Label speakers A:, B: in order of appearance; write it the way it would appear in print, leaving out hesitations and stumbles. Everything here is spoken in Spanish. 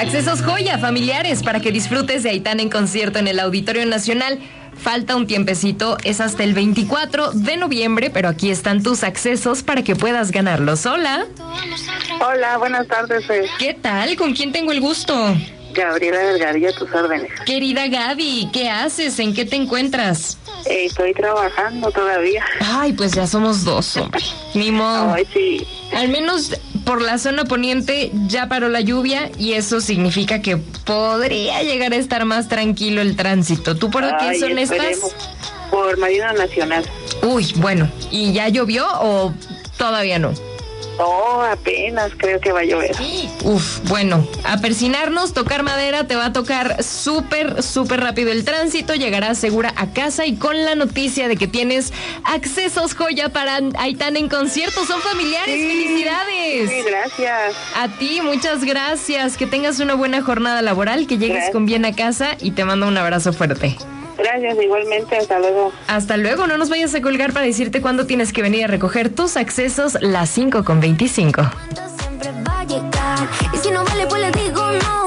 A: Accesos Joya, familiares, para que disfrutes de Aitana en concierto en el Auditorio Nacional. Falta un tiempecito, es hasta el 24 de noviembre, pero aquí están tus accesos para que puedas ganarlos. Hola.
B: Hola, buenas tardes.
A: ¿Qué tal? ¿Con quién tengo el gusto?
B: Gabriela Delgadillo, a tus órdenes.
A: Querida Gaby, ¿qué haces? ¿En qué te encuentras?
B: Estoy trabajando todavía.
A: Ay, pues ya somos dos, hombre. Ni modo.
B: Ay, sí.
A: Al menos por la zona poniente ya paró la lluvia y eso significa que podría llegar a estar más tranquilo el tránsito. ¿Tú por qué zona estás?
B: Por Marina Nacional.
A: Uy, bueno, ¿y ya llovió o todavía no?
B: No, apenas creo que va a llover.
A: Uf, bueno, a persinarnos, tocar madera, te va a tocar súper rápido el tránsito, llegarás segura a casa y con la noticia de que tienes Accesos Joya para Aitana en concierto. Son familiares, sí. ¡Felicidades!
B: Sí, gracias.
A: A ti, muchas gracias, que tengas una buena jornada laboral, que llegues con bien a casa y te mando un abrazo fuerte.
B: Gracias, igualmente, hasta luego.
A: Hasta luego, no nos vayas a colgar para decirte cuándo tienes que venir a recoger tus accesos, las 5:25.
C: Siempre va a llegar, y si no vale, pues le digo no.